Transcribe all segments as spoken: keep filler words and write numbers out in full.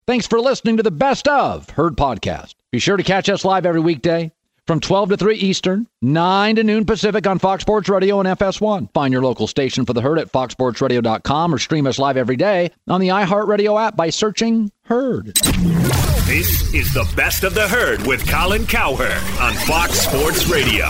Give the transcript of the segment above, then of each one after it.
Thanks for listening to the Best of Herd podcast. Be sure to catch us live every weekday from twelve to three Eastern, nine to noon Pacific on Fox Sports Radio and F S one. Find your local station for the Herd at fox sports radio dot com or stream us live every day on the iHeartRadio app by searching Herd. This is the Best of the Herd with Colin Cowherd on Fox Sports Radio.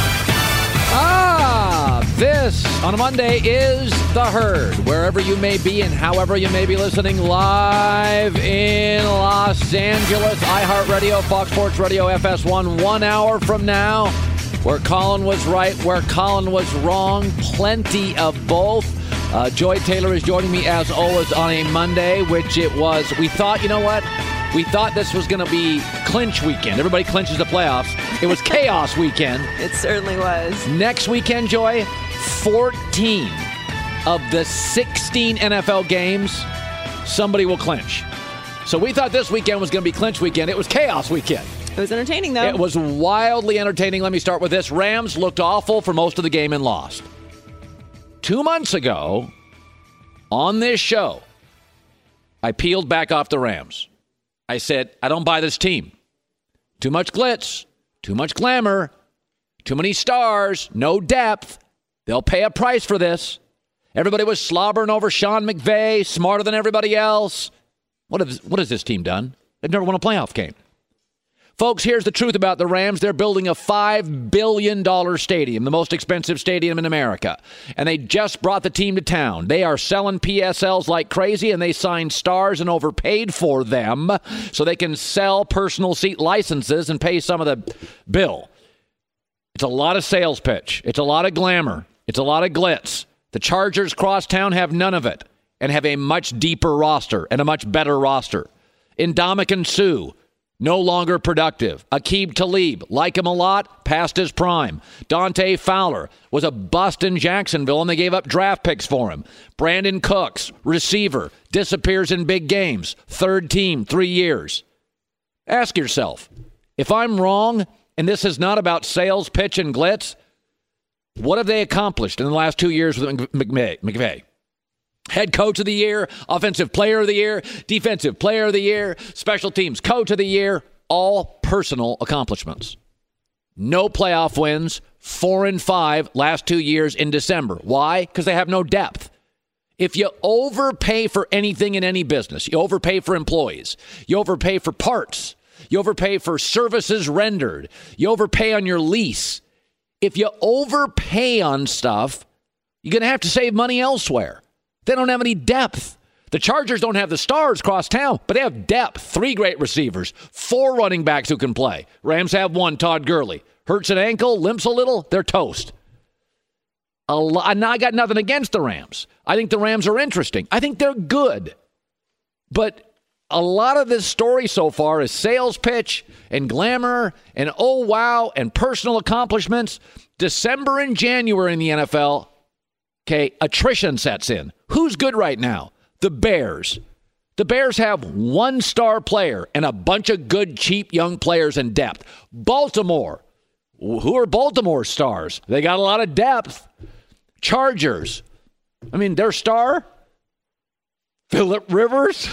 Ah, this on a Monday is The Herd. Wherever you may be and however you may be listening, live in Los Angeles, iHeartRadio, Fox Sports Radio, F S one, one hour from now. Where Colin was right, where Colin was wrong, plenty of both. Uh, Joy Taylor is joining me as always on a Monday, which it was. We thought, you know what? We thought this was going to be clinch weekend. Everybody clinches the playoffs. It was chaos weekend. It certainly was. Next weekend, Joy, fourteen of the sixteen N F L games, somebody will clinch. So we thought this weekend was going to be clinch weekend. It was chaos weekend. It was entertaining, though. It was wildly entertaining. Let me start with this. Rams looked awful for most of the game and lost. Two months ago, on this show, I peeled back off the Rams. I said, I don't buy this team. Too much glitz, too much glamour, too many stars, no depth. They'll pay a price for this. Everybody was slobbering over Sean McVay, smarter than everybody else. What has, what has this team done? They've never won a playoff game. Folks, here's the truth about the Rams. They're building a five billion dollars stadium, the most expensive stadium in America. And they just brought the team to town. They are selling P S Ls like crazy, and they signed stars and overpaid for them so they can sell personal seat licenses and pay some of the bill. It's a lot of sales pitch. It's a lot of glamour. It's a lot of glitz. The Chargers crosstown have none of it and have a much deeper roster and a much better roster. Ndamukong Suh, no longer productive. Aqib Talib, like him a lot, past his prime. Dante Fowler was a bust in Jacksonville, and they gave up draft picks for him. Brandon Cooks, receiver, disappears in big games. Third team, three years. Ask yourself, if I'm wrong, and this is not about sales, pitch, and glitz, what have they accomplished in the last two years with McVay? McVay? Head coach of the year, offensive player of the year, defensive player of the year, special teams coach of the year, all personal accomplishments. No playoff wins, four and five last two years in December. Why? Because they have no depth. If you overpay for anything in any business, you overpay for employees, you overpay for parts, you overpay for services rendered, you overpay on your lease. If you overpay on stuff, you're going to have to save money elsewhere. They don't have any depth. The Chargers don't have the stars across town, but they have depth. Three great receivers, four running backs who can play. Rams have one, Todd Gurley. Hurts an ankle, limps a little, they're toast. A lot, and I got nothing against the Rams. I think the Rams are interesting. I think they're good. But a lot of this story so far is sales pitch and glamour and oh wow and personal accomplishments. December and January in the N F L, okay, attrition sets in. Who's good right now? The Bears. The Bears have one star player and a bunch of good, cheap young players in depth. Baltimore. Who are Baltimore's stars? They got a lot of depth. Chargers. I mean, their star? Phillip Rivers?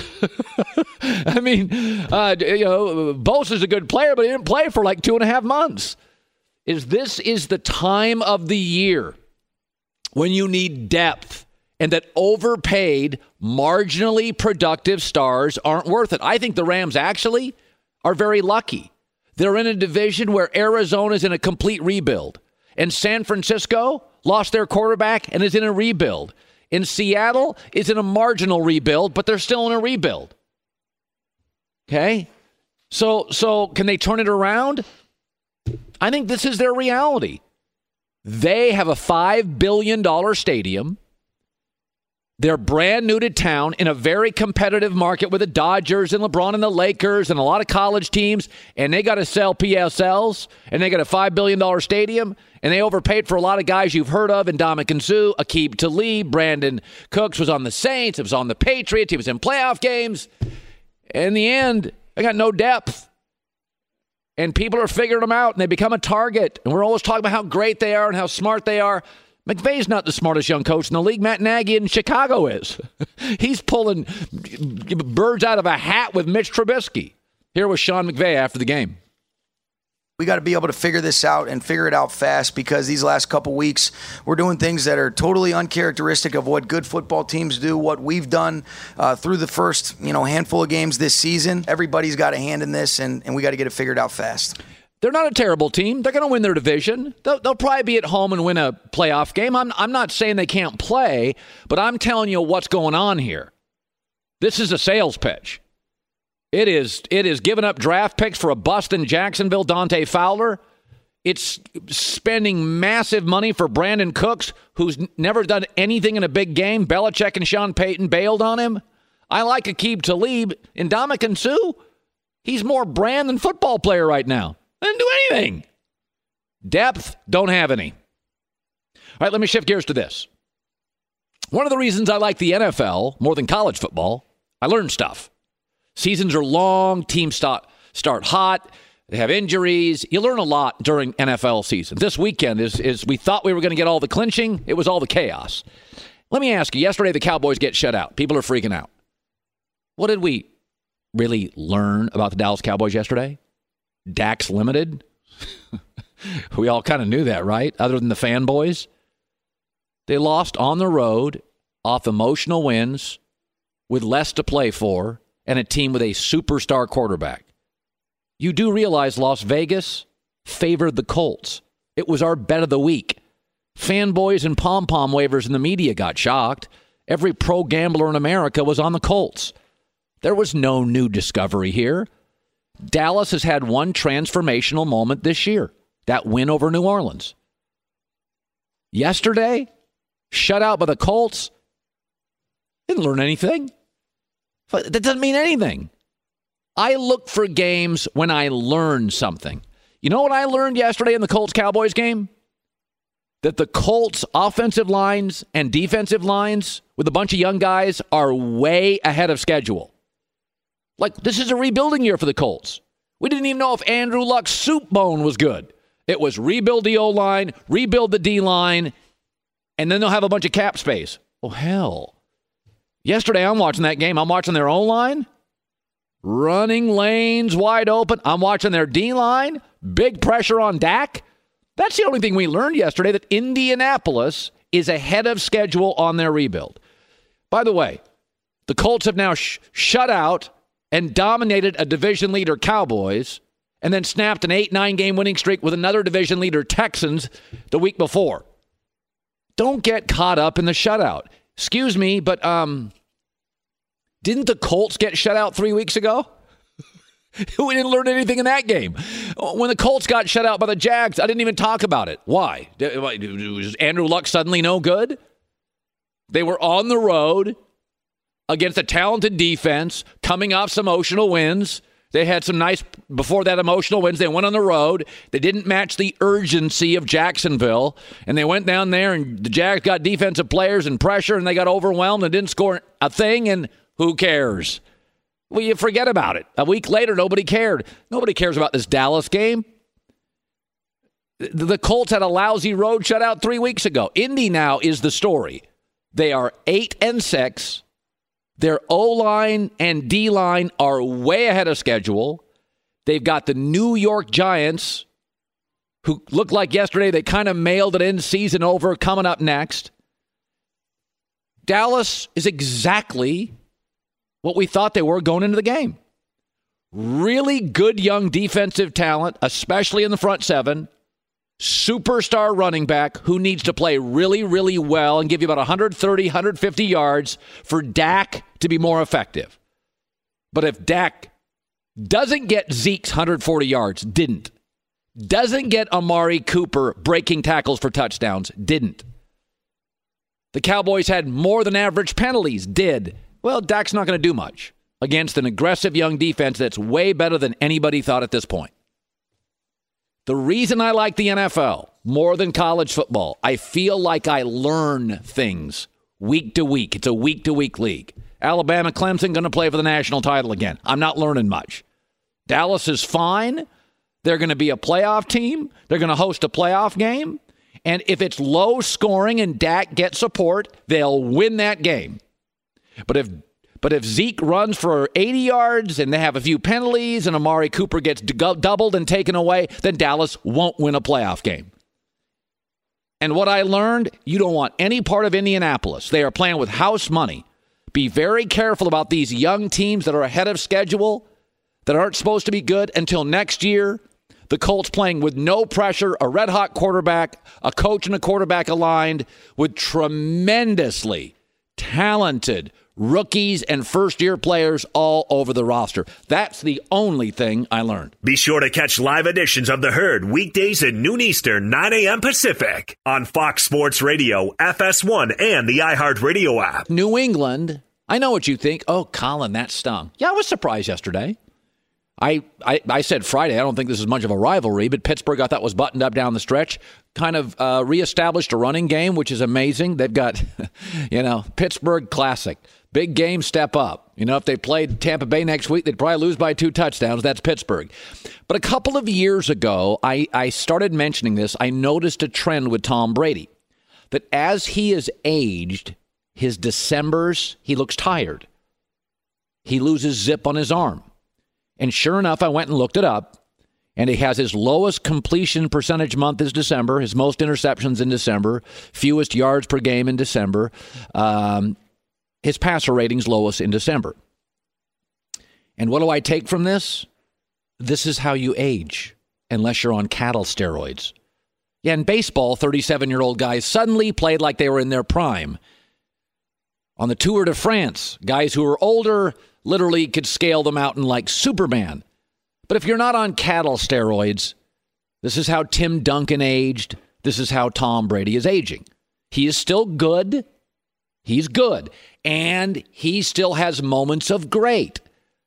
I mean, uh, you know, Bosa's a good player, but he didn't play for like two and a half months. Is this is the time of the year when you need depth, and that overpaid, marginally productive stars aren't worth it. I think the Rams actually are very lucky. They're in a division where Arizona's in a complete rebuild, and San Francisco lost their quarterback and is in a rebuild. In Seattle is in a marginal rebuild, but they're still in a rebuild. Okay? So, so can they turn it around? I think this is their reality. They have a five billion dollars stadium. They're brand new to town in a very competitive market with the Dodgers and LeBron and the Lakers and a lot of college teams, and they got to sell P S Ls, and they got a five billion dollars stadium, and they overpaid for a lot of guys you've heard of, Ndamukong Suh, Aqib Talib, Brandon Cooks was on the Saints, it was on the Patriots, he was in playoff games. In the end, they got no depth. And people are figuring them out, and they become a target. And we're always talking about how great they are and how smart they are. McVay's not the smartest young coach in the league. Matt Nagy in Chicago is. He's pulling birds out of a hat with Mitch Trubisky. Here was Sean McVay after the game. We got to be able to figure this out and figure it out fast, because these last couple weeks we're doing things that are totally uncharacteristic of what good football teams do, what we've done uh, through the first you know handful of games this season. Everybody's got a hand in this, and, and we got to get it figured out fast. They're not a terrible team. They're going to win their division. They'll, they'll probably be at home and win a playoff game. I'm, I'm not saying they can't play, but I'm telling you what's going on here. This is a sales pitch. It is it is giving up draft picks for a bust in Jacksonville, Dante Fowler. It's spending massive money for Brandon Cooks, who's never done anything in a big game. Belichick and Sean Payton bailed on him. I like Aqib Talib. And Ndamukong Suh, he's more brand than football player right now. Didn't do anything. Depth, don't have any. All right, let me shift gears to this. One of the reasons I like the N F L more than college football, I learn stuff. Seasons are long, teams start, start hot, they have injuries. You learn a lot during N F L season. This weekend is, is we thought we were going to get all the clinching. It was all the chaos. Let me ask you, yesterday the Cowboys get shut out. People are freaking out. What did we really learn about the Dallas Cowboys yesterday? Dak's limited? We all kind of knew that, right? Other than the fanboys. They lost on the road off emotional wins with less to play for, and a team with a superstar quarterback. You do realize Las Vegas favored the Colts. It was our bet of the week. Fanboys and pom-pom wavers in the media got shocked. Every pro gambler in America was on the Colts. There was no new discovery here. Dallas has had one transformational moment this year, that win over New Orleans. Yesterday, shut out by the Colts. Didn't learn anything. That doesn't mean anything. I look for games when I learn something. You know what I learned yesterday in the Colts-Cowboys game? That the Colts' offensive lines and defensive lines with a bunch of young guys are way ahead of schedule. Like, this is a rebuilding year for the Colts. We didn't even know if Andrew Luck's soup bone was good. It was rebuild the O-line, rebuild the D-line, and then they'll have a bunch of cap space. Oh, hell. Yesterday, I'm watching that game. I'm watching their O-line, running lanes wide open. I'm watching their D-line, big pressure on Dak. That's the only thing we learned yesterday, that Indianapolis is ahead of schedule on their rebuild. By the way, the Colts have now sh- shut out and dominated a division leader, Cowboys, and then snapped an eight nine game winning streak with another division leader, Texans, the week before. Don't get caught up in the shutout. Excuse me, but um, didn't the Colts get shut out three weeks ago? We didn't learn anything in that game. When the Colts got shut out by the Jags, I didn't even talk about it. Why? Was Andrew Luck suddenly no good? They were on the road against a talented defense, coming off some emotional wins. They had some nice, before that emotional wins, they went on the road. They didn't match the urgency of Jacksonville. And they went down there, and the Jags got defensive players and pressure, and they got overwhelmed and didn't score a thing, and who cares? Well, you forget about it. A week later, nobody cared. Nobody cares about this Dallas game. The Colts had a lousy road shutout three weeks ago. Indy now is the story. They are eight and six. Their O-line and D-line are way ahead of schedule. They've got the New York Giants, who looked like yesterday they kind of mailed it in, season over, coming up next. Dallas is exactly what we thought they were going into the game. Really good young defensive talent, especially in the front seven. Superstar running back who needs to play really, really well and give you about one thirty, one fifty yards for Dak to be more effective. But if Dak doesn't get Zeke's one forty yards, didn't. Doesn't get Amari Cooper breaking tackles for touchdowns, didn't. The Cowboys had more than average penalties, did. Well, Dak's not going to do much against an aggressive young defense that's way better than anybody thought at this point. The reason I like the N F L more than college football, I feel like I learn things week to week. It's a week-to-week league. Alabama, Clemson going to play for the national title again. I'm not learning much. Dallas is fine. They're going to be a playoff team. They're going to host a playoff game. And if it's low scoring and Dak gets support, they'll win that game. But if but if Zeke runs for eighty yards and they have a few penalties and Amari Cooper gets d- doubled and taken away, then Dallas won't win a playoff game. And what I learned, you don't want any part of Indianapolis. They are playing with house money. Be very careful about these young teams that are ahead of schedule, that aren't supposed to be good until next year. The Colts playing with no pressure, a red-hot quarterback, a coach and a quarterback aligned with tremendously talented rookies and first-year players all over the roster. That's the only thing I learned. Be sure to catch live editions of The Herd weekdays at noon Eastern, nine a.m. Pacific on Fox Sports Radio, F S one, and the iHeartRadio app. New England, I know what you think. Oh, Colin, that stung. Yeah, I was surprised yesterday. I, I, I said Friday, I don't think this is much of a rivalry, but Pittsburgh I thought was buttoned up down the stretch, kind of uh, reestablished a running game, which is amazing. They've got, you know, Pittsburgh classic. Big game, step up. You know, if they played Tampa Bay next week, they'd probably lose by two touchdowns. That's Pittsburgh. But a couple of years ago, I, I started mentioning this. I noticed a trend with Tom Brady, that as he has aged, his Decembers, he looks tired. He loses zip on his arm. And sure enough, I went and looked it up, and he has his lowest completion percentage month is December, his most interceptions in December, fewest yards per game in December, um, his passer rating's lowest in December. And what do I take from this? This is how you age, unless you're on cattle steroids. Yeah, in baseball, thirty-seven-year-old guys suddenly played like they were in their prime. On the Tour de France, guys who were older literally could scale the mountain like Superman. But if you're not on cattle steroids, this is how Tim Duncan aged. This is how Tom Brady is aging. He is still good. He's good. And he still has moments of great.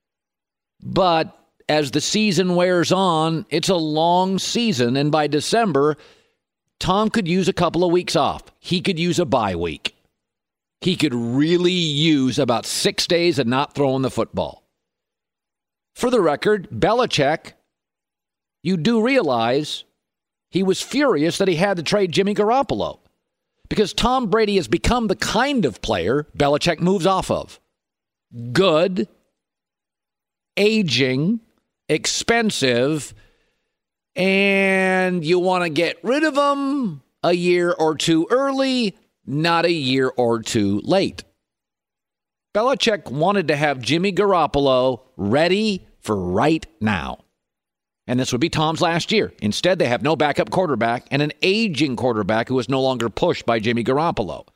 But as the season wears on, it's a long season. And by December, Tom could use a couple of weeks off. He could use a bye week. He could really use about six days of not throwing the football. For the record, Belichick, you do realize he was furious that he had to trade Jimmy Garoppolo because Tom Brady has become the kind of player Belichick moves off of. Good, aging, expensive, and you want to get rid of him a year or two early, not a year or two late. Belichick wanted to have Jimmy Garoppolo ready for right now. And this would be Tom's last year. Instead, they have no backup quarterback and an aging quarterback who is no longer pushed by Jimmy Garoppolo.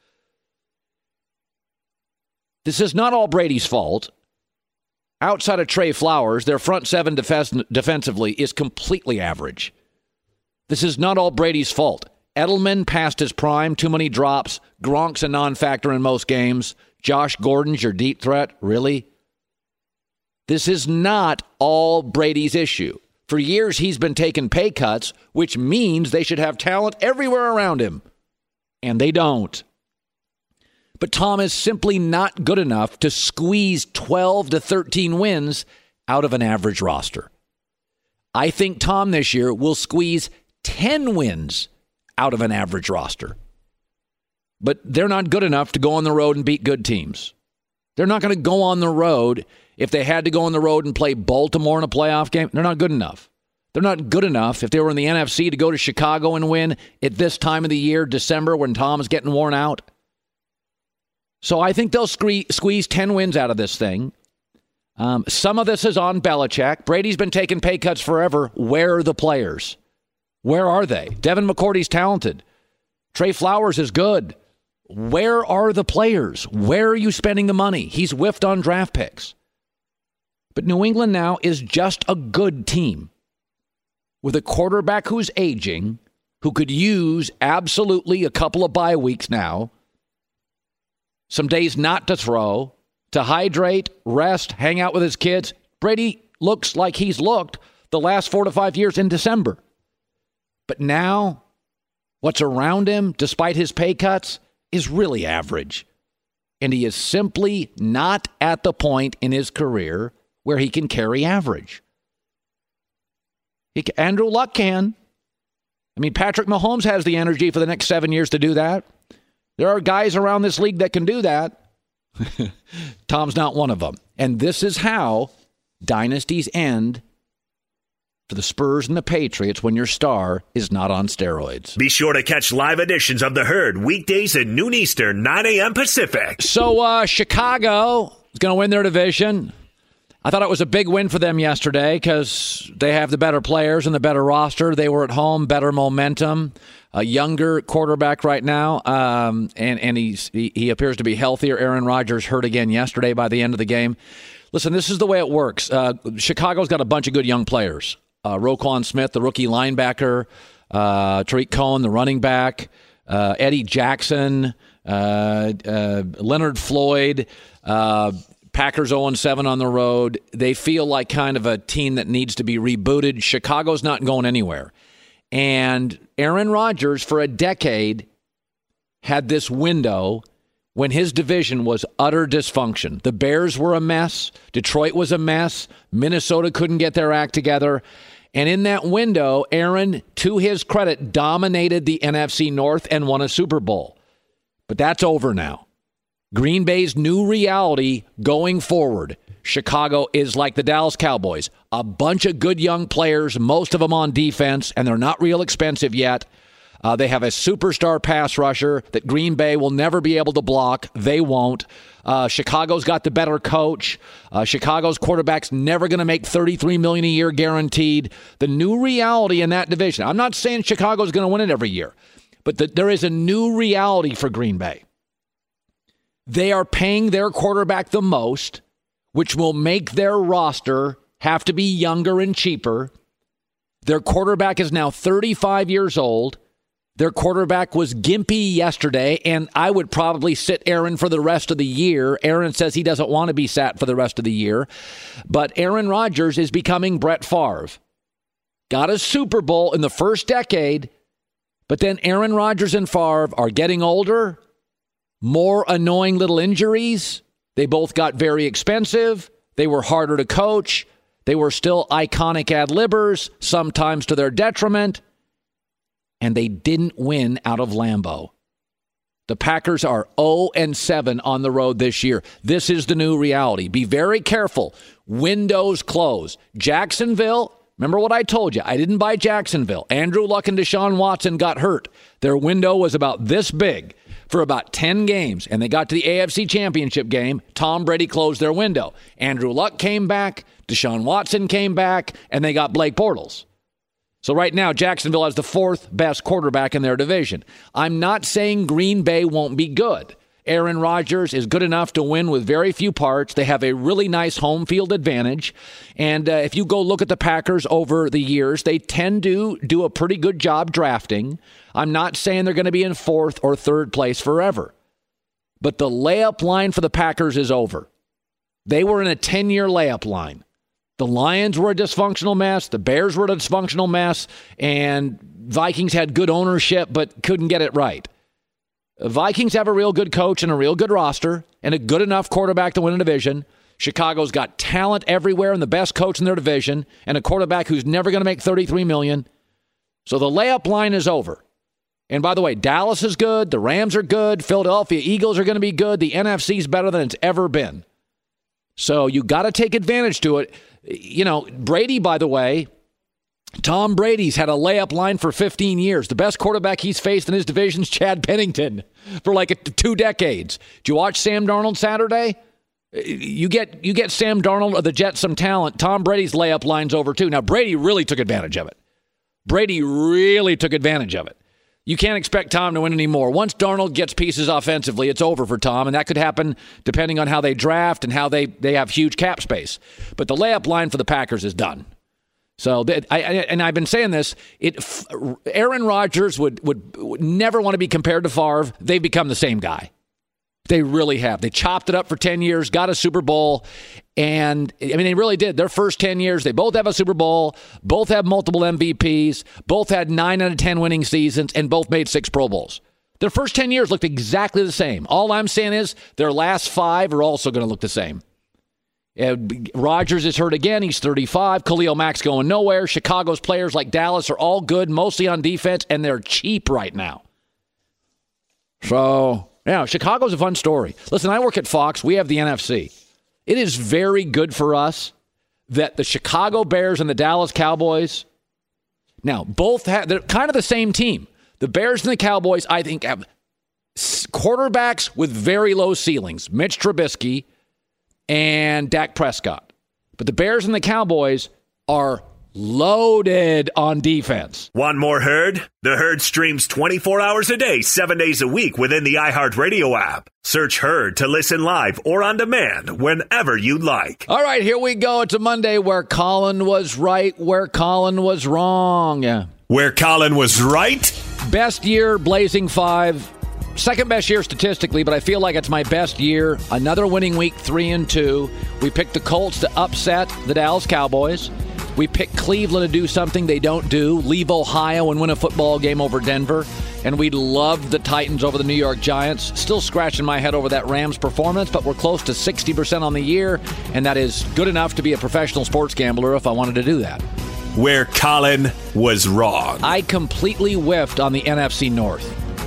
This is not all Brady's fault. Outside of Trey Flowers, their front seven defense- defensively is completely average. This is not all Brady's fault. Edelman past his prime, too many drops. Gronk's a non-factor in most games. Josh Gordon's your deep threat. Really? This is not all Brady's issue. For years, he's been taking pay cuts, which means they should have talent everywhere around him. And they don't. But Tom is simply not good enough to squeeze twelve to thirteen wins out of an average roster. I think Tom this year will squeeze ten wins out of an average roster. But they're not good enough to go on the road and beat good teams. They're not going to go on the road. If they had to go on the road and play Baltimore in a playoff game, they're not good enough. They're not good enough if they were in the N F C to go to Chicago and win at this time of the year, December, when Tom is getting worn out. So I think they'll sque- squeeze ten wins out of this thing. Um, some of this is on Belichick. Brady's been taking pay cuts forever. Where are the players? Where are they? Devin McCourty's talented. Trey Flowers is good. Where are the players? Where are you spending the money? He's whiffed on draft picks. But New England now is just a good team with a quarterback who's aging, who could use absolutely a couple of bye weeks now, some days not to throw, to hydrate, rest, hang out with his kids. Brady looks like he's looked the last four to five years in December. But now, what's around him, despite his pay cuts, is really average. And he is simply not at the point in his career where he can carry average. He can, Andrew Luck can. I mean, Patrick Mahomes has the energy for the next seven years to do that. There are guys around this league that can do that. Tom's not one of them. And this is how dynasties end for the Spurs and the Patriots when your star is not on steroids. Be sure to catch live editions of The Herd weekdays at noon Eastern, nine a.m. Pacific. So uh, Chicago is going to win their division. I thought it was a big win for them yesterday because they have the better players and the better roster. They were at home, better momentum, a younger quarterback right now, um, and, and he's, he, he appears to be healthier. Aaron Rodgers hurt again yesterday by the end of the game. Listen, this is the way it works. Uh, Chicago's got a bunch of good young players. Uh, Roquan Smith, the rookie linebacker, uh, Tariq Cohen, the running back, uh, Eddie Jackson, uh, uh, Leonard Floyd, uh, Packers oh and seven on the road. They feel like kind of a team that needs to be rebooted. Chicago's not going anywhere. And Aaron Rodgers, for a decade, had this window when his division was utter dysfunction. The Bears were a mess. Detroit was a mess. Minnesota couldn't get their act together. And in that window, Aaron, to his credit, dominated the N F C North and won a Super Bowl. But that's over now. Green Bay's new reality going forward. Chicago is like the Dallas Cowboys. A bunch of good young players, most of them on defense, and they're not real expensive yet. Uh, they have a superstar pass rusher that Green Bay will never be able to block. They won't. Uh, Chicago's got the better coach. Uh, Chicago's quarterback's never going to make thirty-three million dollars a year guaranteed. The new reality in that division. I'm not saying Chicago's going to win it every year, but the, there is a new reality for Green Bay. They are paying their quarterback the most, which will make their roster have to be younger and cheaper. Their quarterback is now thirty-five years old. Their quarterback was gimpy yesterday, and I would probably sit Aaron for the rest of the year. Aaron says he doesn't want to be sat for the rest of the year. But Aaron Rodgers is becoming Brett Favre. Got a Super Bowl in the first decade, but then Aaron Rodgers and Favre are getting older, more annoying little injuries. They both got very expensive. They were harder to coach. They were still iconic ad-libbers, sometimes to their detriment. And they didn't win out of Lambeau. The Packers are oh and seven on the road this year. This is the new reality. Be very careful. Windows close. Jacksonville, remember what I told you. I didn't buy Jacksonville. Andrew Luck and Deshaun Watson got hurt. Their window was about this big for about ten games, and they got to the A F C Championship game. Tom Brady closed their window. Andrew Luck came back. Deshaun Watson came back, and they got Blake Bortles. So right now, Jacksonville has the fourth best quarterback in their division. I'm not saying Green Bay won't be good. Aaron Rodgers is good enough to win with very few parts. They have a really nice home field advantage. And uh, if you go look at the Packers over the years, they tend to do a pretty good job drafting. I'm not saying they're going to be in fourth or third place forever. But the layup line for the Packers is over. They were in a ten-year layup line. The Lions were a dysfunctional mess. The Bears were a dysfunctional mess. And Vikings had good ownership but couldn't get it right. Vikings have a real good coach and a real good roster and a good enough quarterback to win a division. Chicago's got talent everywhere and the best coach in their division and a quarterback who's never going to make thirty-three million dollars. So the layup line is over. And by the way, Dallas is good. The Rams are good. Philadelphia Eagles are going to be good. The N F C is better than it's ever been. So you got to take advantage to it. You know, Brady, by the way, Tom Brady's had a layup line for fifteen years. The best quarterback he's faced in his division is Chad Pennington for like a, two decades. Did you watch Sam Darnold Saturday? You get you get Sam Darnold or the Jets some talent. Tom Brady's layup line's over too. Now, Brady really took advantage of it. Brady really took advantage of it. You can't expect Tom to win anymore. Once Darnold gets pieces offensively, it's over for Tom, and that could happen depending on how they draft and how they, they have huge cap space. But the layup line for the Packers is done. So, I, I, and I've been saying this, it, Aaron Rodgers would, would, would never want to be compared to Favre. They've become the same guy. They really have. They chopped it up for ten years, got a Super Bowl, and, I mean, they really did. Their first ten years, they both have a Super Bowl, both have multiple M V Ps, both had nine out of ten winning seasons, and both made six Pro Bowls. Their first ten years looked exactly the same. All I'm saying is their last five are also going to look the same. Uh, Rodgers is hurt again. He's thirty-five. Khalil Mack's going nowhere. Chicago's players like Dallas are all good, mostly on defense, and they're cheap right now. So, yeah, Chicago's a fun story. Listen, I work at Fox. We have the N F C. It is very good for us that the Chicago Bears and the Dallas Cowboys, now, both have, they're kind of the same team. The Bears and the Cowboys, I think, have quarterbacks with very low ceilings. Mitch Trubisky and Dak Prescott. But the Bears and the Cowboys are loaded on defense. Want more Herd? The Herd streams twenty-four hours a day, seven days a week within the iHeartRadio app. Search Herd to listen live or on demand whenever you like. All right, here we go. It's a Monday where Colin was right, where Colin was wrong. Yeah. Where Colin was right? Best year, Blazing Five. Second best year statistically, but I feel like it's my best year. Another winning week, three and two. We picked the Colts to upset the Dallas Cowboys. We picked Cleveland to do something they don't do, leave Ohio and win a football game over Denver. And we loved the Titans over the New York Giants. Still scratching my head over that Rams performance, but we're close to sixty percent on the year, and that is good enough to be a professional sports gambler if I wanted to do that. Where Colin was wrong. I completely whiffed on the N F C North.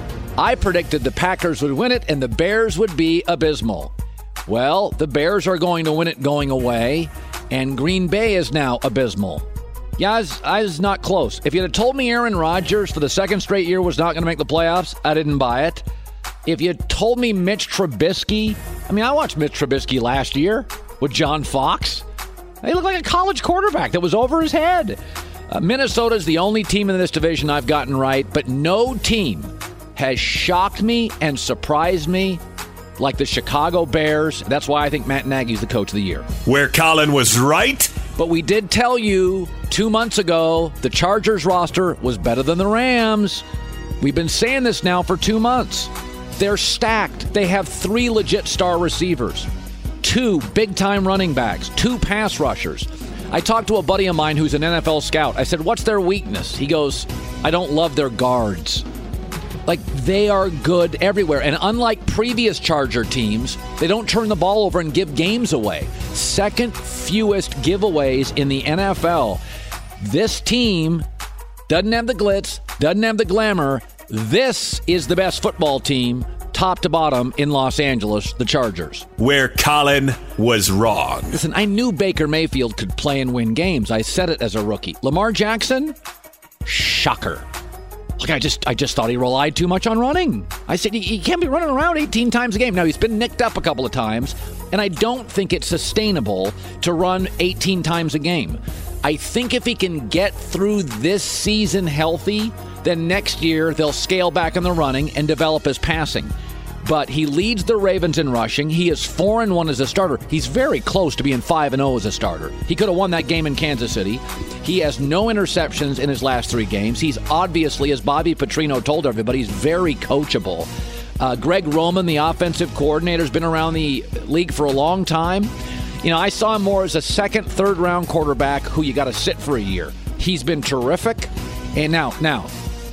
I predicted the Packers would win it and the Bears would be abysmal. Well, the Bears are going to win it going away, and Green Bay is now abysmal. Yeah, I was, I was not close. If you had told me Aaron Rodgers for the second straight year was not going to make the playoffs, I didn't buy it. If you had told me Mitch Trubisky, I mean, I watched Mitch Trubisky last year with John Fox. He looked like a college quarterback that was over his head. Uh, Minnesota's the only team in this division I've gotten right, but no team has shocked me and surprised me like the Chicago Bears. That's why I think Matt Nagy's the coach of the year. Where Colin was right? But we did tell you two months ago the Chargers roster was better than the Rams. We've been saying this now for two months. They're stacked. They have three legit star receivers, two big-time running backs, two pass rushers. I talked to a buddy of mine who's an N F L scout. I said, what's their weakness? He goes, I don't love their guards. Like, they are good everywhere. And unlike previous Charger teams, they don't turn the ball over and give games away. Second fewest giveaways in the N F L. This team doesn't have the glitz, doesn't have the glamour. This is the best football team, top to bottom, in Los Angeles, the Chargers. Where Colin was wrong. Listen, I knew Baker Mayfield could play and win games. I said it as a rookie. Lamar Jackson? Shocker. Like, I just I just thought he relied too much on running. I said, he, he can't be running around eighteen times a game. Now, he's been nicked up a couple of times, and I don't think it's sustainable to run eighteen times a game. I think if he can get through this season healthy, then next year they'll scale back on the running and develop his passing. But he leads the Ravens in rushing. He is four and one as a starter. He's very close to being five and oh as a starter. He could have won that game in Kansas City. He has no interceptions in his last three games. He's obviously, as Bobby Petrino told everybody, he's very coachable. Uh, Greg Roman, the offensive coordinator, has been around the league for a long time. You know, I saw him more as a second, third round quarterback who you got to sit for a year. He's been terrific. And now, now,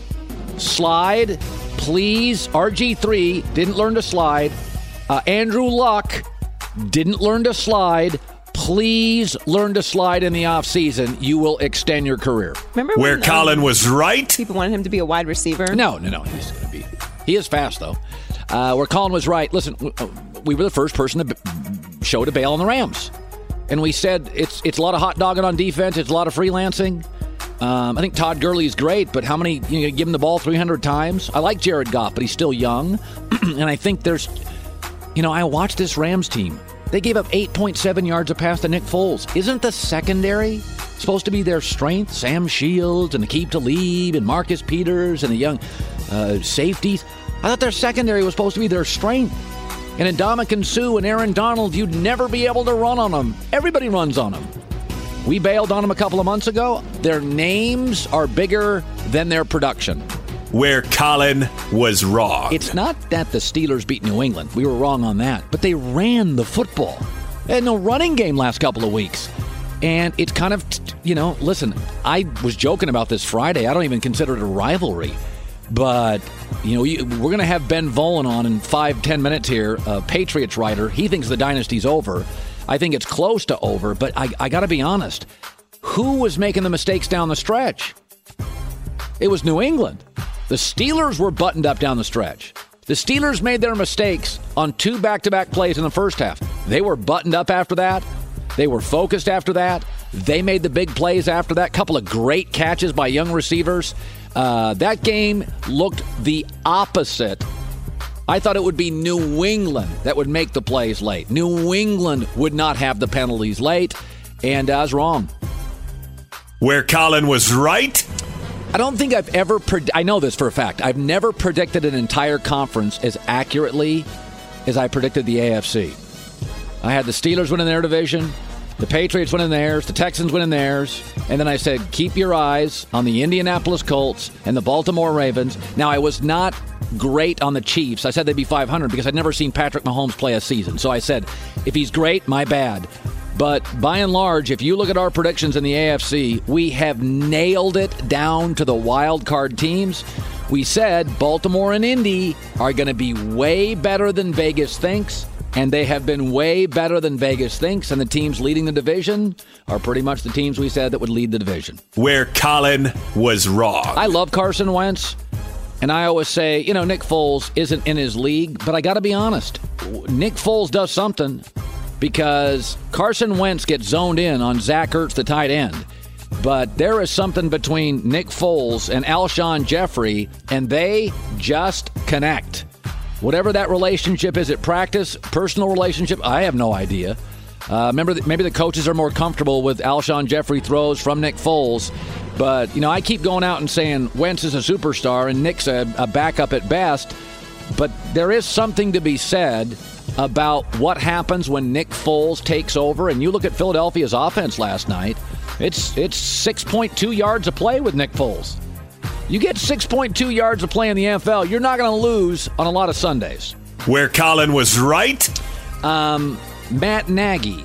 slide, please. R G three didn't learn to slide. Uh, Andrew Luck didn't learn to slide. Please learn to slide in the offseason. You will extend your career. Remember Where when, Colin um, was right? people wanted him to be a wide receiver? No, no, no. He's going to be. He is fast, though. Uh, where Colin was right. Listen, we were the first person to show to bail on the Rams. And we said it's it's a lot of hot dogging on defense. It's a lot of freelancing. Um, I think Todd Gurley is great, but how many, you know, give him the ball three hundred times? I like Jared Goff, but he's still young. And I think there's, you know, I watched this Rams team. They gave up eight point seven yards a pass to Nick Foles. Isn't the secondary supposed to be their strength? Sam Shields and Aqib Talib and Marcus Peters and the young uh, safeties. I thought their secondary was supposed to be their strength. And Ndamukong Suh and Aaron Donald, you'd never be able to run on them. Everybody runs on them. We bailed on them a couple of months ago. Their names are bigger than their production. Where Colin was wrong. It's not that the Steelers beat New England. We were wrong on that. But they ran the football. They had no running game last couple of weeks. And it's kind of, you know, listen, I was joking about this Friday. I don't even consider it a rivalry. But, you know, we're going to have Ben Volen on in five, ten minutes here, a Patriots writer. He thinks the dynasty's over. I think it's close to over, but I, I got to be honest. Who was making the mistakes down the stretch? It was New England. The Steelers were buttoned up down the stretch. The Steelers made their mistakes on two back-to-back plays in the first half. They were buttoned up after that. They were focused after that. They made the big plays after that. Couple of great catches by young receivers. Uh, that game looked the opposite. I thought it would be New England that would make the plays late. New England would not have the penalties late, and I was wrong. Where Colin was right? I don't think I've ever, pred- I know this for a fact, I've never predicted an entire conference as accurately as I predicted the A F C. I had the Steelers winning their division, the Patriots winning theirs, the Texans winning theirs, and then I said, keep your eyes on the Indianapolis Colts and the Baltimore Ravens. Now, I was not great on the Chiefs. I said they'd be five hundred because I'd never seen Patrick Mahomes play a season. So I said, if he's great, my bad. But by and large, if you look at our predictions in the A F C, we have nailed it down to the wild card teams. We said Baltimore and Indy are going to be way better than Vegas thinks, and they have been way better than Vegas thinks, and the teams leading the division are pretty much the teams we said that would lead the division. Where Colin was wrong. I love Carson Wentz, and I always say, you know, Nick Foles isn't in his league, but I got to be honest. Nick Foles does something. Because Carson Wentz gets zoned in on Zach Ertz, the tight end. But there is something between Nick Foles and Alshon Jeffrey, and they just connect. Whatever that relationship is at practice, personal relationship, I have no idea. Uh, remember, that maybe the coaches are more comfortable with Alshon Jeffrey throws from Nick Foles. But, you know, I keep going out and saying Wentz is a superstar and Nick's a, a backup at best. But there is something to be said about what happens when Nick Foles takes over. And you look at Philadelphia's offense last night, it's it's six point two yards a play with Nick Foles. You get six point two yards a play in the N F L, you're not going to lose on a lot of Sundays. Where Colin was right? Um, Matt Nagy,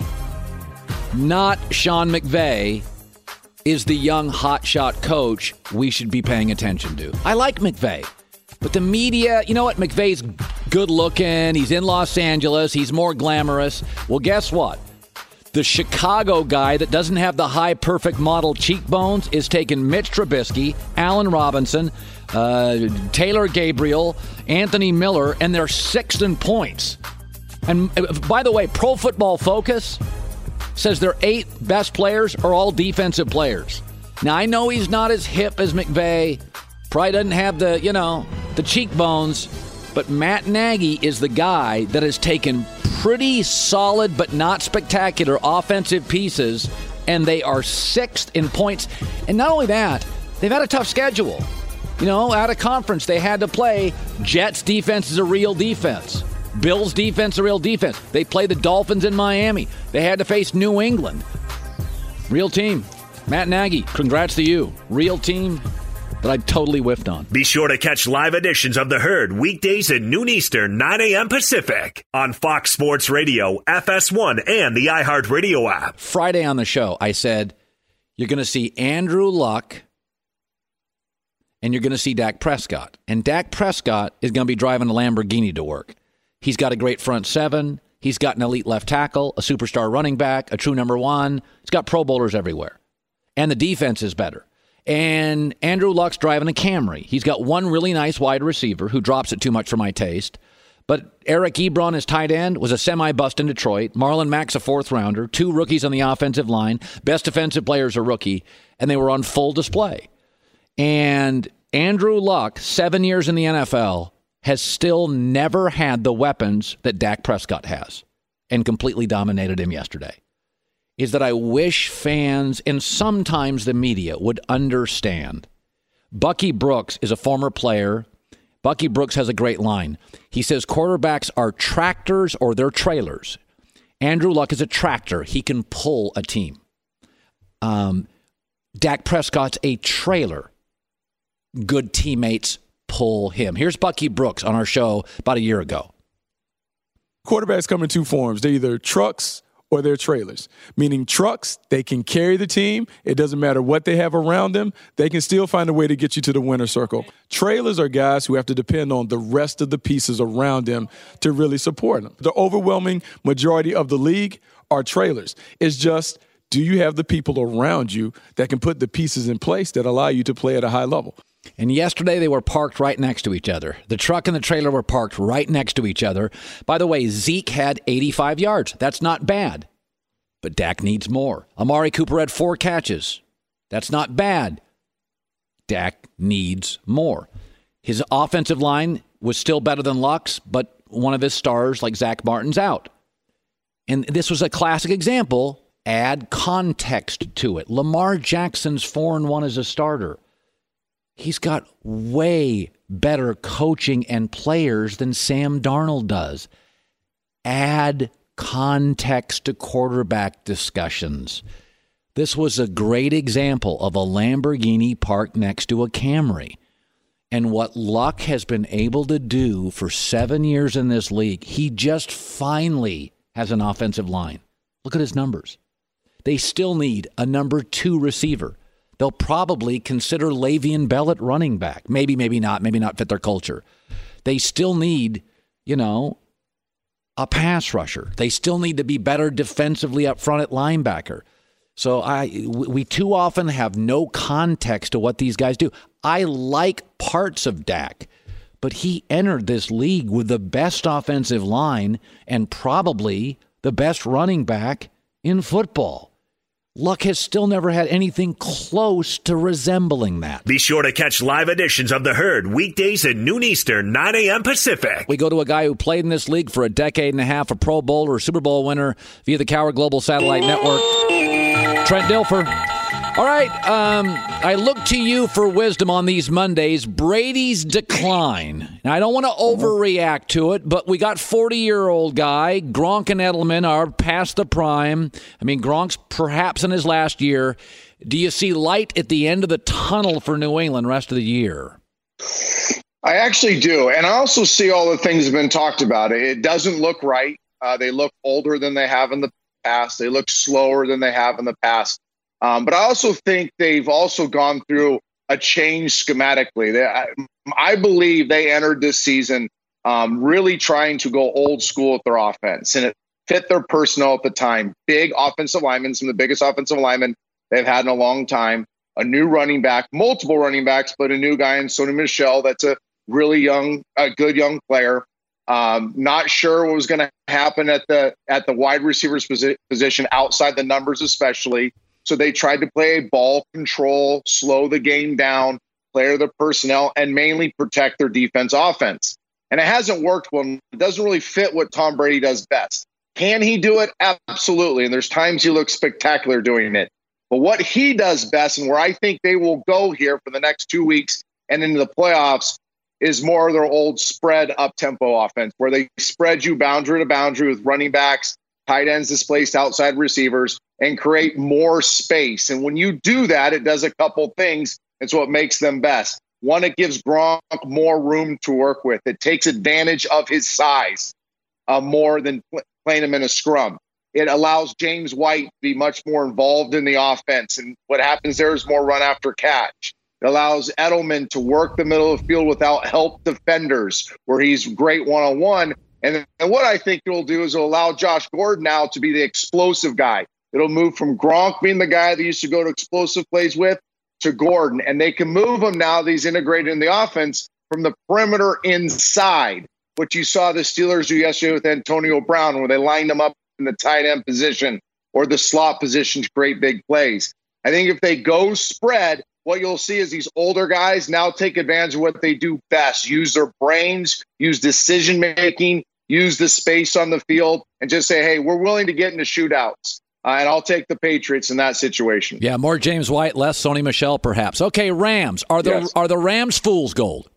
not Sean McVay, is the young hotshot coach we should be paying attention to. I like McVay. But the media, you know what? McVay's good looking. He's in Los Angeles. He's more glamorous. Well, guess what? The Chicago guy that doesn't have the high, perfect model cheekbones is taking Mitch Trubisky, Allen Robinson, uh, Taylor Gabriel, Anthony Miller, and they're sixth in points. And by the way, Pro Football Focus says their eight best players are all defensive players. Now, I know he's not as hip as McVay. Probably doesn't have the, you know, the cheekbones, but Matt Nagy is the guy that has taken pretty solid but not spectacular offensive pieces, and they are sixth in points. And not only that, they've had a tough schedule. You know, out of conference, they had to play. Jets defense is a real defense. Bills defense, a real defense. They play the Dolphins in Miami. They had to face New England. Real team. Matt Nagy, congrats to you. Real team that I totally whiffed on. Be sure to catch live editions of The Herd weekdays at noon Eastern, nine a.m. Pacific on Fox Sports Radio, F S one, and the iHeartRadio app. Friday on the show, I said, you're going to see Andrew Luck and you're going to see Dak Prescott. And Dak Prescott is going to be driving a Lamborghini to work. He's got a great front seven. He's got an elite left tackle, a superstar running back, a true number one. He's got Pro Bowlers everywhere. And the defense is better. And Andrew Luck's driving a Camry. He's got one really nice wide receiver who drops it too much for my taste. But Eric Ebron, his tight end, was a semi-bust in Detroit. Marlon Mack's a fourth-rounder. Two rookies on the offensive line. Best defensive player's a rookie. And they were on full display. And Andrew Luck, seven years in the N F L, has still never had the weapons that Dak Prescott has and completely dominated him yesterday. Is that I wish fans and sometimes the media would understand. Bucky Brooks is a former player. Bucky Brooks has a great line. He says quarterbacks are tractors or they're trailers. Andrew Luck is a tractor. He can pull a team. Um, Dak Prescott's a trailer. Good teammates pull him. Here's Bucky Brooks on our show about a year ago. Quarterbacks come in two forms. They're either trucks or they're trailers, meaning trucks, they can carry the team. It doesn't matter what they have around them. They can still find a way to get you to the winner's circle. Trailers are guys who have to depend on the rest of the pieces around them to really support them. The overwhelming majority of the league are trailers. It's just, do you have the people around you that can put the pieces in place that allow you to play at a high level? And yesterday they were parked right next to each other. The truck and the trailer were parked right next to each other. By the way, Zeke had eighty-five yards. That's not bad. But Dak needs more. Amari Cooper had four catches. That's not bad. Dak needs more. His offensive line was still better than Luck's, but one of his stars, like Zach Martin's, out. And this was a classic example. Add context to it. Lamar Jackson's four and one as a starter. He's got way better coaching and players than Sam Darnold does. Add context to quarterback discussions. This was a great example of a Lamborghini parked next to a Camry. And what Luck has been able to do for seven years in this league, he just finally has an offensive line. Look at his numbers. They still need a number two receiver. They'll probably consider Le'Veon Bell at running back. Maybe, maybe not. Maybe not fit their culture. They still need, you know, a pass rusher. They still need to be better defensively up front at linebacker. So I, we too often have no context to what these guys do. I like parts of Dak, but he entered this league with the best offensive line and probably the best running back in football. Luck has still never had anything close to resembling that. Be sure to catch live editions of The Herd weekdays at noon Eastern, nine a.m. Pacific. We go to a guy who played in this league for a decade and a half, a Pro Bowl or Super Bowl winner via the Cowher Global Satellite Network, Trent Dilfer. All right, um, I look to you for wisdom on these Mondays. Brady's decline. Now, I don't want to overreact to it, but we got forty-year-old guy. Gronk and Edelman are past the prime. I mean, Gronk's perhaps in his last year. Do you see light at the end of the tunnel for New England rest of the year? I actually do. And I also see all the things that have been talked about. It doesn't look right. Uh, they look older than they have in the past. They look slower than they have in the past. Um, but I also think they've also gone through a change schematically. They, I, I believe they entered this season um, really trying to go old school with their offense, and it fit their personnel at the time. Big offensive linemen, some of the biggest offensive linemen they've had in a long time. A new running back, multiple running backs, but a new guy in Sony Michel that's a really young, a good young player. Um, not sure what was going to happen at the at the wide receivers posi- position outside the numbers, especially. So they tried to play ball control, slow the game down, play their personnel, and mainly protect their defense offense. And it hasn't worked well. It doesn't really fit what Tom Brady does best. Can he do it? Absolutely. And there's times he looks spectacular doing it. But what he does best, and where I think they will go here for the next two weeks and into the playoffs, is more of their old spread up-tempo offense, where they spread you boundary to boundary with running backs, tight ends displaced outside receivers, and create more space. And when you do that, it does a couple things. It's what makes them best. One, it gives Gronk more room to work with. It takes advantage of his size uh, more than pl- playing him in a scrum. It allows James White to be much more involved in the offense. And what happens there is more run after catch. It allows Edelman to work the middle of the field without help defenders, where he's great one-on-one. And, and what I think it'll do is it'll allow Josh Gordon now to be the explosive guy. It'll move from Gronk being the guy that used to go to explosive plays with to Gordon. And they can move him now that he's integrated in the offense from the perimeter inside, which you saw the Steelers do yesterday with Antonio Brown, where they lined him up in the tight end position or the slot position to create big plays. I think if they go spread, what you'll see is these older guys now take advantage of what they do best, use their brains, use decision-making, use the space on the field, and just say, hey, we're willing to get into shootouts. Uh, and I'll take the Patriots in that situation. Yeah, more James White, less Sony Michel, perhaps. Okay, Rams. Are the yes. are the Rams fool's gold?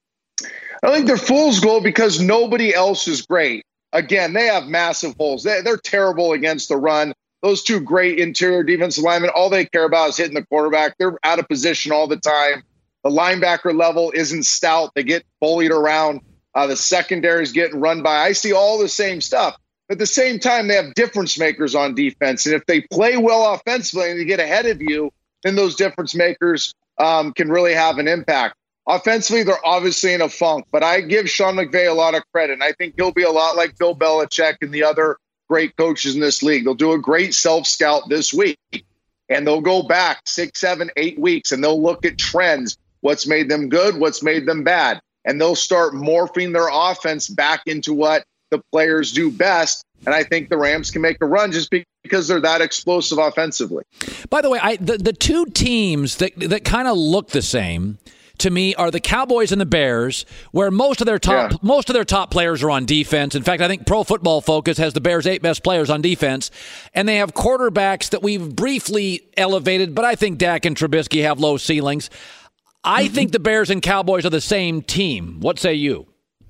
I think they're fool's gold because nobody else is great. Again, they have massive holes. They, they're terrible against the run. Those two great interior defensive linemen, all they care about is hitting the quarterback. They're out of position all the time. The linebacker level isn't stout. They get bullied around. Uh, the secondary is getting run by. I see all the same stuff. At the same time, they have difference makers on defense. And if they play well offensively and they get ahead of you, then those difference makers um, can really have an impact. Offensively, they're obviously in a funk, but I give Sean McVay a lot of credit. And I think he'll be a lot like Bill Belichick and the other great coaches in this league. They'll do a great self-scout this week, and they'll go back six, seven, eight weeks, and they'll look at trends, what's made them good, what's made them bad, and they'll start morphing their offense back into what the players do best. And I think the Rams can make a run just because they're that explosive offensively. By the way, I, the, the two teams that, that kind of look the same to me are the Cowboys and the Bears, where most of their top yeah. most of their top players are on defense. In fact, I think Pro Football Focus has the Bears' eight best players on defense, and they have quarterbacks that we've briefly elevated, but I think Dak and Trubisky have low ceilings. I mm-hmm. think the Bears and Cowboys are the same team. What say you?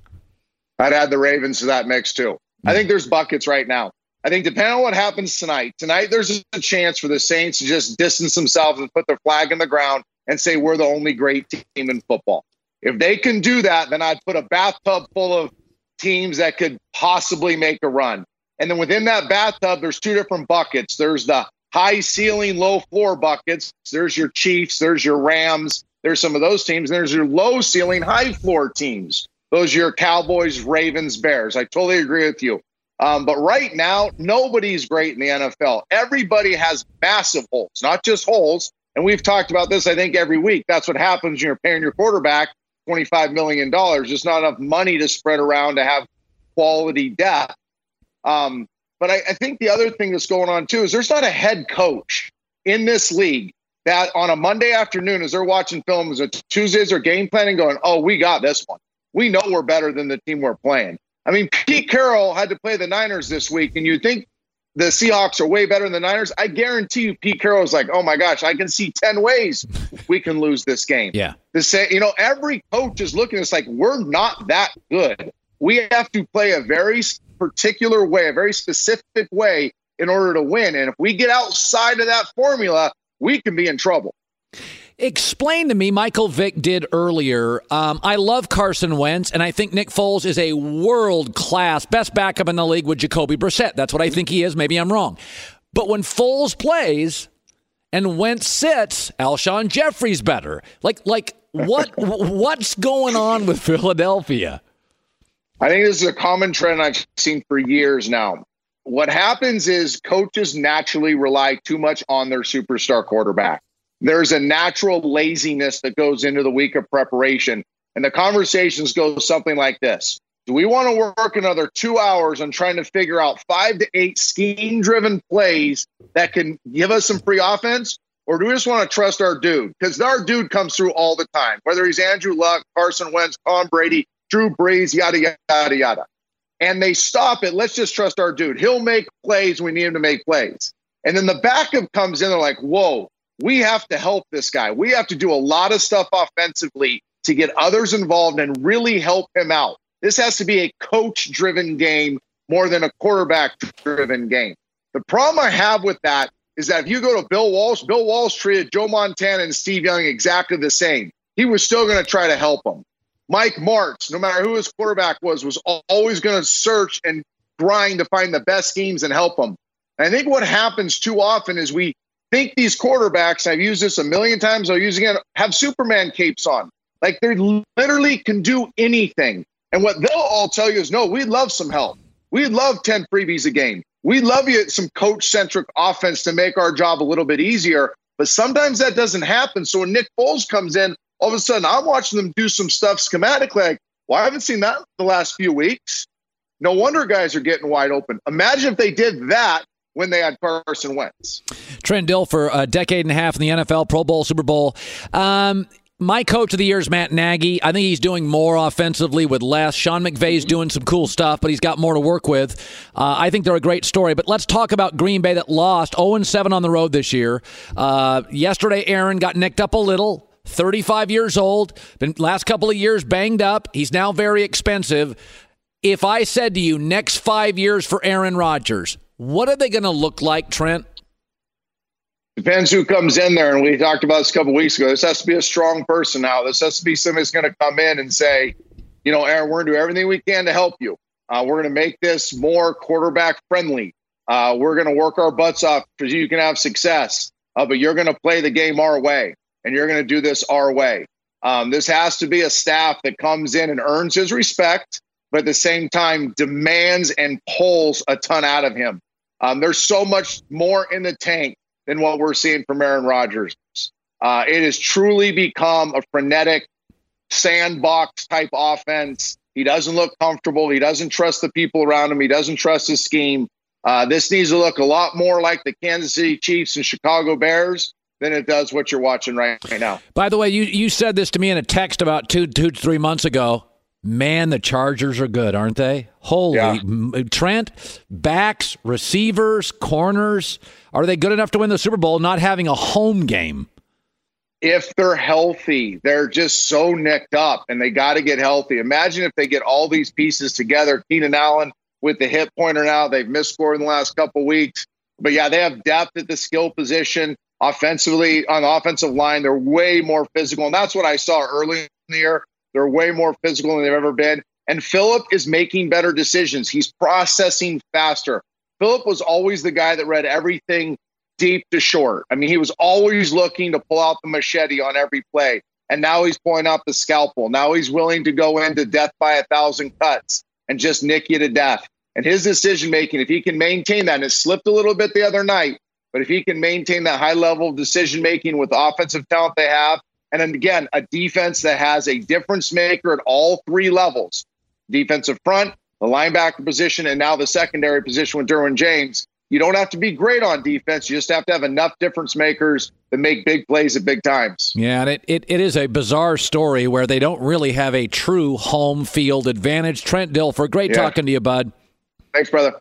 I'd add the Ravens to that mix too. Mm-hmm. I think there's buckets right now. I think depending on what happens tonight, tonight there's a chance for the Saints to just distance themselves and put their flag in the ground and say we're the only great team in football. If they can do that, then I'd put a bathtub full of teams that could possibly make a run. And then within that bathtub, there's two different buckets. There's the high ceiling, low floor buckets. There's your Chiefs. There's your Rams. There's some of those teams. And there's your low ceiling, high floor teams. Those are your Cowboys, Ravens, Bears. I totally agree with you. Um, but right now, nobody's great in the N F L. Everybody has massive holes, not just holes. And we've talked about this, I think, every week. That's what happens when you're paying your quarterback twenty-five million dollars. There's not enough money to spread around to have quality depth. Um, but I, I think the other thing that's going on, too, is there's not a head coach in this league that on a Monday afternoon, as they're watching films, or Tuesdays are game planning, going, oh, we got this one. We know we're better than the team we're playing. I mean, Pete Carroll had to play the Niners this week, and you think the Seahawks are way better than the Niners. I guarantee you Pete Carroll is like, oh, my gosh, I can see ten ways we can lose this game. Yeah. To say, you know, every coach is looking at us like we're not that good. We have to play a very particular way, a very specific way in order to win. And if we get outside of that formula, we can be in trouble. Explain to me, Michael Vick did earlier, um, I love Carson Wentz, and I think Nick Foles is a world-class, best backup in the league with Jacoby Brissett. That's what I think he is. Maybe I'm wrong. But when Foles plays and Wentz sits, Alshon Jeffrey's better. Like, like what? what's going on with Philadelphia? I think this is a common trend I've seen for years now. What happens is coaches naturally rely too much on their superstar quarterback. There's a natural laziness that goes into the week of preparation. And the conversations go something like this. Do we want to work another two hours on trying to figure out five to eight scheme-driven plays that can give us some free offense? Or do we just want to trust our dude? Because our dude comes through all the time, whether he's Andrew Luck, Carson Wentz, Tom Brady, Drew Brees, yada, yada, yada. And they stop it. Let's just trust our dude. He'll make plays. We need him to make plays. And then the backup comes in. They're like, whoa. We have to help this guy. We have to do a lot of stuff offensively to get others involved and really help him out. This has to be a coach-driven game more than a quarterback-driven game. The problem I have with that is that if you go to Bill Walsh, Bill Walsh treated Joe Montana and Steve Young exactly the same. He was still going to try to help them. Mike Martz, no matter who his quarterback was, was always going to search and grind to find the best schemes and help them. And I think what happens too often is we think these quarterbacks, I've used this a million times, I'll use it again, have Superman capes on. Like they literally can do anything. And what they'll all tell you is, no, we'd love some help. We'd love ten freebies a game. We'd love you some coach-centric offense to make our job a little bit easier. But sometimes that doesn't happen. So when Nick Foles comes in, all of a sudden I'm watching them do some stuff schematically. Like, well, I haven't seen that the last few weeks. No wonder guys are getting wide open. Imagine if they did that when they had Carson Wentz. Trent Dilfer, a decade and a half in the N F L, Pro Bowl, Super Bowl. Um, my coach of the year is Matt Nagy. I think he's doing more offensively with less. Sean McVay's doing some cool stuff, but he's got more to work with. Uh, I think they're a great story. But let's talk about Green Bay that lost oh and seven on the road this year. Uh, yesterday, Aaron got nicked up a little. thirty-five years old. Been last couple of years banged up. He's now very expensive. If I said to you, next five years for Aaron Rodgers, what are they going to look like, Trent? Depends who comes in there. And we talked about this a couple of weeks ago. This has to be a strong person now. This has to be somebody that's going to come in and say, you know, Aaron, we're going to do everything we can to help you. Uh, we're going to make this more quarterback friendly. Uh, we're going to work our butts off so you can have success. Uh, but you're going to play the game our way, and you're going to do this our way. Um, this has to be a staff that comes in and earns his respect, but at the same time demands and pulls a ton out of him. Um, there's so much more in the tank than what we're seeing from Aaron Rodgers. Uh, it has truly become a frenetic sandbox type offense. He doesn't look comfortable. He doesn't trust the people around him. He doesn't trust his scheme. Uh, this needs to look a lot more like the Kansas City Chiefs and Chicago Bears than it does what you're watching right, right now. By the way, you, you said this to me in a text about two, two, three months ago. Man, the Chargers are good, aren't they? Holy yeah. Trent, backs, receivers, corners. Are they good enough to win the Super Bowl not having a home game? If they're healthy, they're just so nicked up, and they got to get healthy. Imagine if they get all these pieces together. Keenan Allen with the hip pointer now. They've missed scored in the last couple of weeks. But, yeah, they have depth at the skill position. Offensively, on the offensive line, they're way more physical. And that's what I saw early in the year. They're way more physical than they've ever been. And Phillip is making better decisions. He's processing faster. Phillip was always the guy that read everything deep to short. I mean, he was always looking to pull out the machete on every play. And now he's pulling out the scalpel. Now he's willing to go into death by a thousand cuts and just nick you to death. And his decision-making, if he can maintain that, and it slipped a little bit the other night, but if he can maintain that high level of decision-making with the offensive talent they have, and then again, a defense that has a difference maker at all three levels, defensive front, the linebacker position, and now the secondary position with Derwin James. You don't have to be great on defense. You just have to have enough difference makers that make big plays at big times. Yeah, and it, it, it is a bizarre story where they don't really have a true home field advantage. Trent Dilfer, great yeah. talking to you, bud. Thanks, brother.